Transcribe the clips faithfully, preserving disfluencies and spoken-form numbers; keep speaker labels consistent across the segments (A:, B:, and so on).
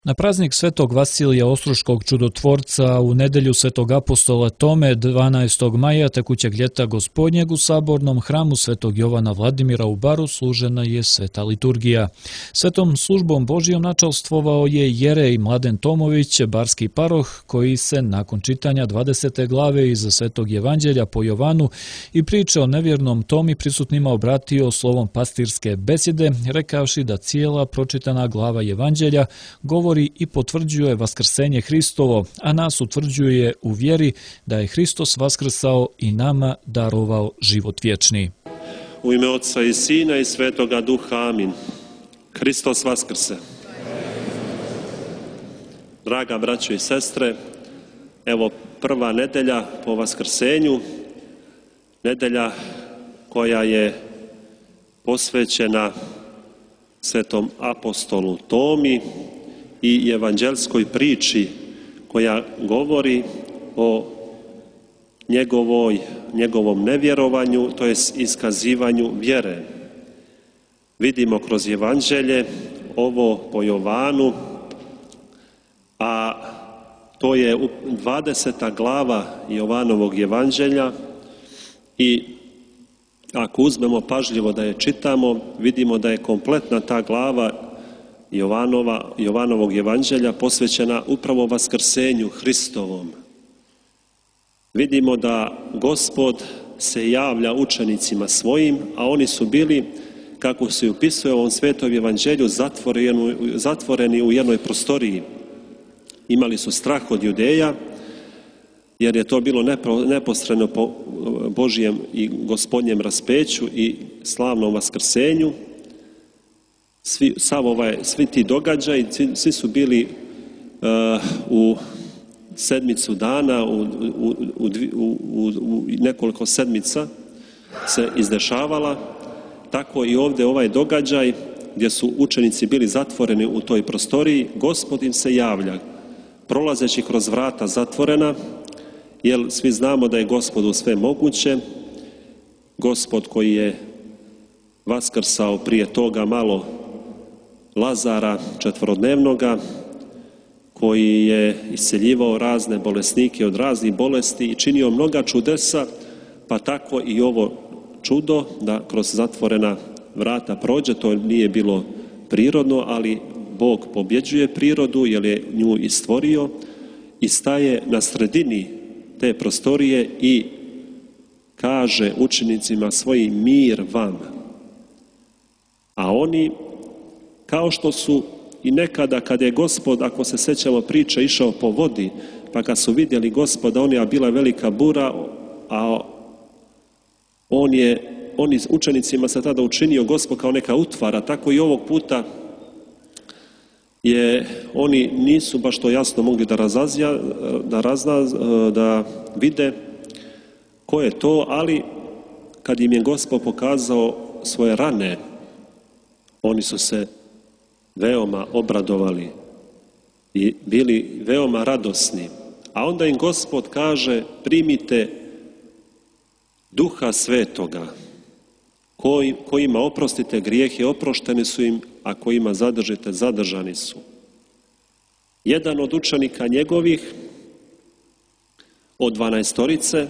A: Na praznik svetog Vasilija Ostroškog čudotvorca u nedjelju svetog apostola Tome dvanaestog maja tekućeg ljeta gospodnjeg u sabornom hramu svetog Jovana Vladimira u Baru služena je sveta liturgija. Svetom službom Božijom načalstvovao je jerej Mladen Tomović, barski paroh, koji se nakon čitanja dvadesete glave iz svetog evanđelja po Jovanu i priče o nevjernom Tomi prisutnima obratio slovom pastirske besjede, rekavši da cijela pročitana glava evanđelja govori i potvrđuje vaskrsenje Hristovo, a nas utvrđuje u vjeri da je Hristos vaskrsao i nama darovao život vječni.
B: U ime Otca i Sina i Svetoga Duha, amin. Hristos vaskrse. Draga braćo i sestre, evo prva nedelja po vaskrsenju, nedelja koja je posvećena svetom apostolu Tomi i evanđelskoj priči koja govori o njegovoj, njegovom nevjerovanju, to jest iskazivanju vjere. Vidimo kroz evanđelje ovo po Jovanu, a to je dvadeseta glava Jovanovog evanđelja i ako uzmemo pažljivo da je čitamo, vidimo da je kompletna ta glava Jovanova, Jovanovog evanđelja posvećena upravo vaskrsenju Hristovom. Vidimo da Gospod se javlja učenicima svojim, a oni su bili, kako se upisuje u ovom svetom evanđelju, zatvoreni, zatvoreni u jednoj prostoriji. Imali su strah od Judeja, jer je to bilo neposredno po Božijem i Gospodnjem raspeću i slavnom vaskrsenju. Svi, sav ovaj, svi ti događaji, svi su bili uh, u sedmicu dana, u, u, u, u, u nekoliko sedmica se izdešavala. Tako i ovdje ovaj događaj gdje su učenici bili zatvoreni u toj prostoriji, Gospod im se javlja, prolazeći kroz vrata zatvorena, jer svi znamo da je Gospodu sve moguće. Gospod koji je vaskrsao prije toga malo Lazara četvorodnevnoga, koji je isceljivao razne bolesnike od raznih bolesti i činio mnoga čudesa, pa tako i ovo čudo da kroz zatvorena vrata prođe, to nije bilo prirodno, ali Bog pobjeđuje prirodu jer je nju i stvorio i staje na sredini te prostorije i kaže učenicima svojim: mir vam. A oni, kao što su i nekada kada je Gospod, ako se sjećamo priče, išao po vodi, pa kad su vidjeli Gospoda, on je bila velika bura, a on je, on učenicima se tada učinio Gospod kao neka utvara, tako i ovog puta je, oni nisu baš to jasno mogli da razazja, da razna, da vide ko je to, ali kad im je Gospod pokazao svoje rane, oni su se veoma obradovali i bili veoma radosni. A onda im Gospod kaže: primite Duha Svetoga, koji, kojima oprostite grijehe, oprošteni su im, a kojima zadržite, zadržani su. Jedan od učenika njegovih, od dvanaestorice,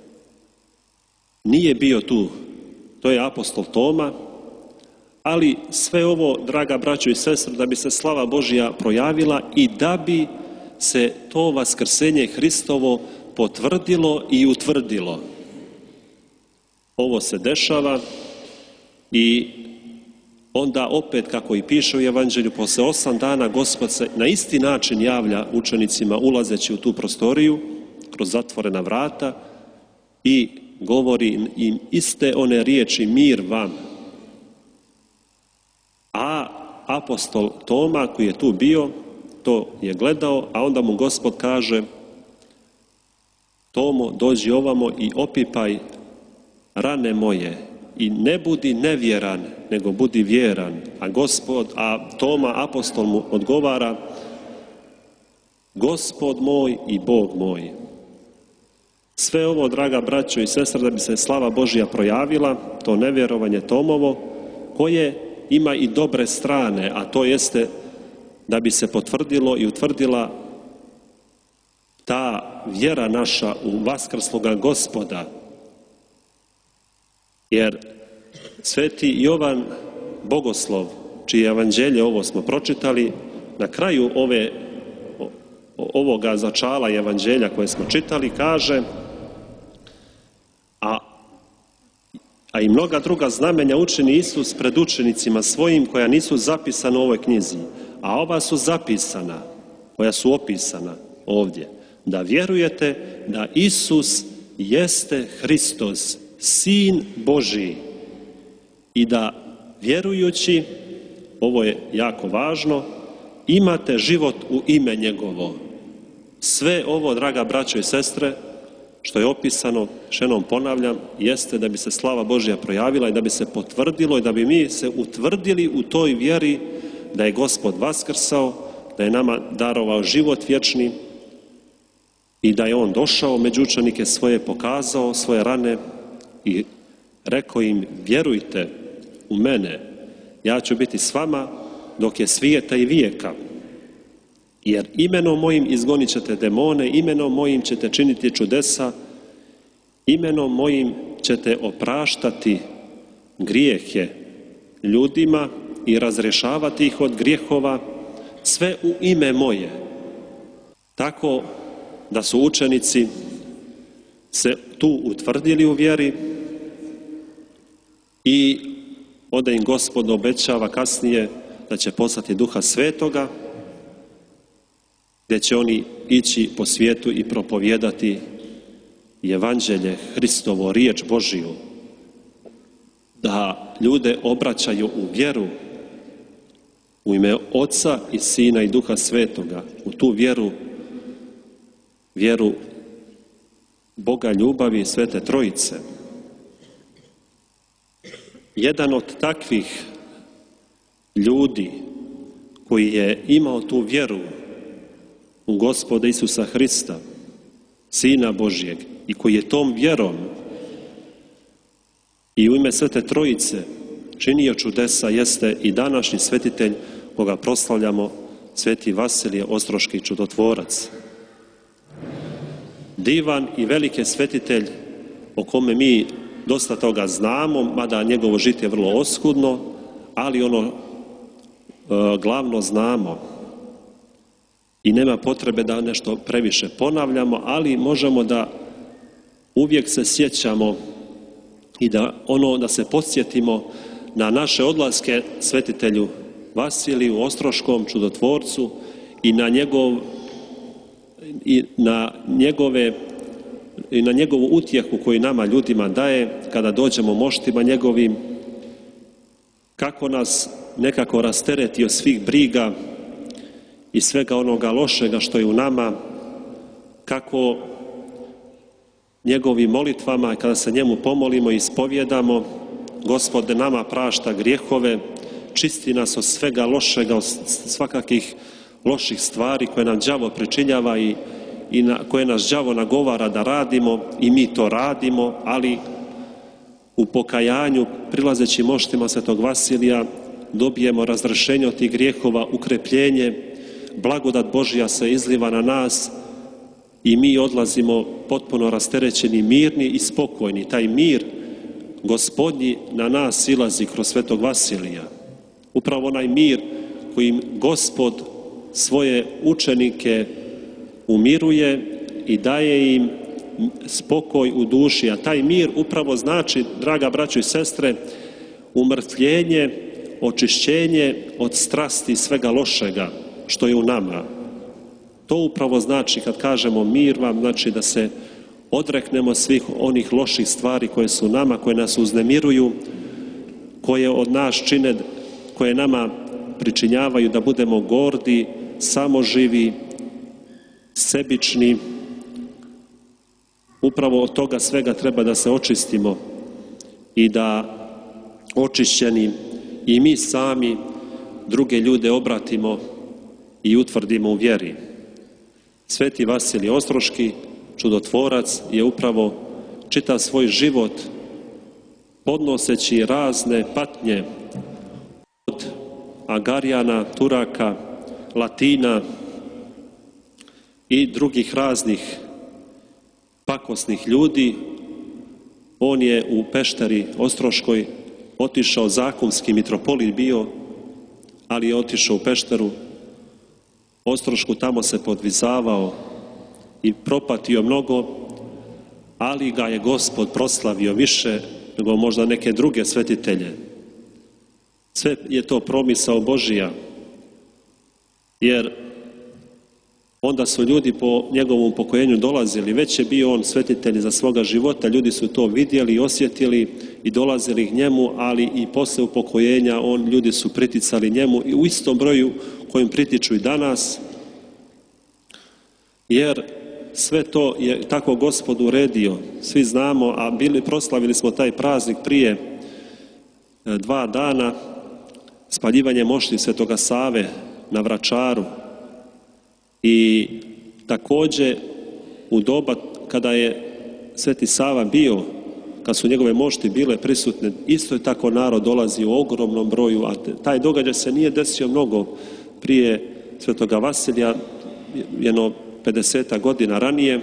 B: nije bio tu, to je apostol Toma, ali sve ovo, draga braćo i sestre, da bi se slava Božja projavila i da bi se to vaskrsenje Hristovo potvrdilo i utvrdilo. Ovo se dešava i onda opet, kako i piše u evanđelju, posle osam dana Gospod se na isti način javlja učenicima ulazeći u tu prostoriju kroz zatvorena vrata i govori im iste one riječi: mir vam. A apostol Toma, koji je tu bio, to je gledao, a onda mu Gospod kaže: Tomo, dođi ovamo i opipaj rane moje i ne budi nevjeran, nego budi vjeran. A Gospod, a Toma, apostol, mu odgovara: Gospod moj i Bog moj. Sve ovo, draga braćo i sestre, da bi se slava Božja projavila, to nevjerovanje Tomovo, koje ima i dobre strane, a to jeste da bi se potvrdilo i utvrdila ta vjera naša u vaskrsloga Gospoda. Jer sveti Jovan Bogoslov, čije evanđelje ovo smo pročitali, na kraju ove, ovoga začala evanđelja koje smo čitali, kaže: a, a i mnoga druga znamenja učini Isus pred učenicima svojim, koja nisu zapisana u ovoj knjizi, a ova su zapisana, koja su opisana ovdje, da vjerujete da Isus jeste Hristos, Sin Božiji, i da vjerujući, ovo je jako važno, imate život u ime njegovo. Sve ovo, draga braćo i sestre, što je opisano, još jednom ponavljam, jeste da bi se slava Božja projavila i da bi se potvrdilo i da bi mi se utvrdili u toj vjeri da je Gospod vaskrsao, da je nama darovao život vječni i da je On došao među učenike svoje, pokazao svoje rane i rekao im: vjerujte u mene, ja ću biti s vama dok je svijeta i vijeka. Jer imenom mojim izgonit ćete demone, imenom mojim ćete činiti čudesa, imenom mojim ćete opraštati grijehe ljudima i razrješavati ih od grijehova, sve u ime moje. Tako da su učenici se tu utvrdili u vjeri i onda im Gospod obećava kasnije da će poslati Duha Svetoga, gdje će oni ići po svijetu i propovijedati evanđelje Hristovo, riječ Božiju, da ljude obraćaju u vjeru u ime Oca i Sina i Duha Svetoga, u tu vjeru, vjeru Boga ljubavi i Svete Trojice. Jedan od takvih ljudi koji je imao tu vjeru u Gospoda Isusa Hrista, Sina Božjeg, i koji je tom vjerom i u ime Svete Trojice činio čudesa, jeste i današnji svetitelj koga proslavljamo, sveti Vasilije Ostroški čudotvorac. Divan i veliki svetitelj o kome mi dosta toga znamo, mada njegovo žitje je vrlo oskudno, ali ono e, glavno znamo i nema potrebe da nešto previše ponavljamo, ali možemo da uvijek se sjećamo i da ono da se podsjetimo na naše odlaske svetitelju Vasiliju Ostroškom čudotvorcu i na njegov i na njegove i na njegovu utjehu koju nama ljudima daje kada dođemo moštima njegovim, kako nas nekako rasteretio svih briga i svega onoga lošega što je u nama, kako njegovim molitvama, kada se njemu pomolimo i ispovjedamo: Gospode, nama prašta grijehove, čisti nas od svega lošega, od svakakih loših stvari koje nam đavo pričinjava i, i na, koje nas đavo nagovara da radimo, i mi to radimo, ali u pokajanju, prilazeći moštima Svetog Vasilija, dobijemo razrješenje od tih grijehova, ukrepljenje, blagodat Božja se izliva na nas i mi odlazimo potpuno rasterećeni, mirni i spokojni. Taj mir Gospodnji na nas silazi kroz Svetog Vasilija. Upravo onaj mir kojim Gospod svoje učenike umiruje i daje im spokoj u duši, a taj mir upravo znači, draga braćo i sestre, umrtvljenje, očišćenje od strasti i svega lošega što je u nama. To upravo znači, kad kažemo mir vam, znači da se odreknemo svih onih loših stvari koje su u nama, koje nas uznemiruju, koje od nas čine, koje nama pričinjavaju da budemo gordi, samoživi, sebični. Upravo od toga svega treba da se očistimo i da očišćeni i mi sami druge ljude obratimo i utvrdimo u vjeri. Sveti Vasilij Ostroški čudotvorac je upravo čitav svoj život podnoseći razne patnje od Agarijana, Turaka, Latina i drugih raznih pakosnih ljudi. On je u Pešteri Ostroškoj otišao, zakonski mitropolit bio, ali je otišao u Pešteru Ostrošku, tamo se podvizavao i propatio mnogo, ali ga je Gospod proslavio više nego možda neke druge svetitelje. Sve je to promisao Božija, jer onda su ljudi po njegovom upokojenju dolazili, već je bio on svetitelj za svoga života, ljudi su to vidjeli i osjetili i dolazili k njemu, ali i posle upokojenja on, ljudi su priticali njemu i u istom broju kojim pritiču i danas, jer sve to je tako Gospod uredio. Svi znamo, a bili, proslavili smo taj praznik prije dva dana, spaljivanje mošti Svetoga Save na Vračaru. I također u doba kada je Sveti Sava bio, kad su njegove mošti bile prisutne, isto je tako narod dolazio u ogromnom broju, a taj događaj se nije desio mnogo prije Svetoga Vasilija, jedno pedesetak godina ranije.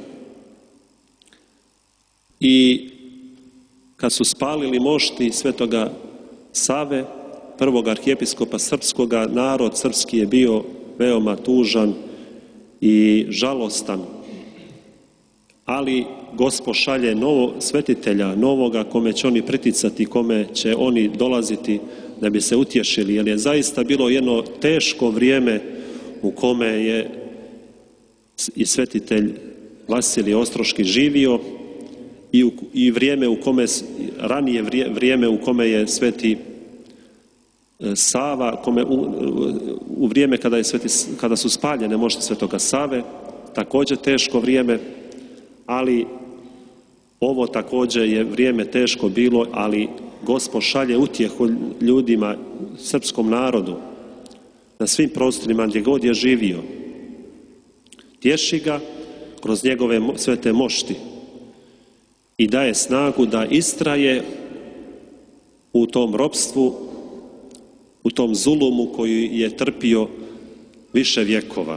B: I kad su spalili mošti Svetoga Save, prvog arhijepiskopa srpskoga, narod srpski je bio veoma tužan i žalostan. Ali Gospod šalje novo svetitelja, novoga kome će oni priticati, kome će oni dolaziti da bi se utješili, jer je zaista bilo jedno teško vrijeme u kome je i svetitelj Vasilije Ostroški živio i, u, i vrijeme u kome, ranije vrijeme u kome je sveti Sava, kome, u, u vrijeme kada, je sveti, kada su spaljene mošti Svetoga Save, također teško vrijeme, ali ovo također je vrijeme teško bilo, ali Gospod šalje utjehu ljudima, srpskom narodu, na svim prostorima gdje god je živio. Tješi ga kroz njegove svete mošti i daje snagu da istraje u tom ropstvu, u tom zulumu koji je trpio više vjekova.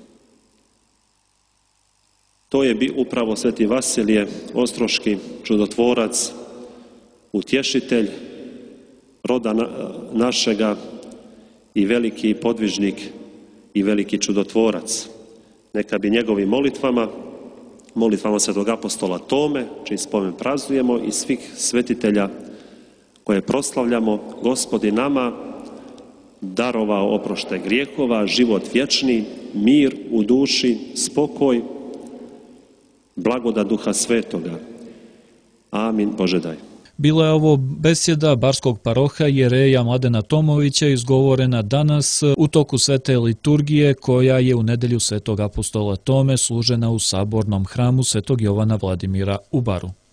B: To je upravo sveti Vasilije Ostroški, čudotvorac, utješitelj roda našega i veliki podvižnik i veliki čudotvorac. Neka bi njegovim molitvama, molitvama svetog apostola Tome, čiji spomen praznujemo, i svih svetitelja koje proslavljamo, Gospod nama darovao oproštaj grijehova, život vječni, mir u duši, spokoj, blagodat Duha Svetoga. Amin. Bože daj.
A: Bila je ovo besjeda barskog paroha jereja Mladena Tomovića izgovorena danas u toku svete liturgije koja je u nedjelju svetog apostola Tome služena u sabornom hramu svetog Jovana Vladimira u Baru.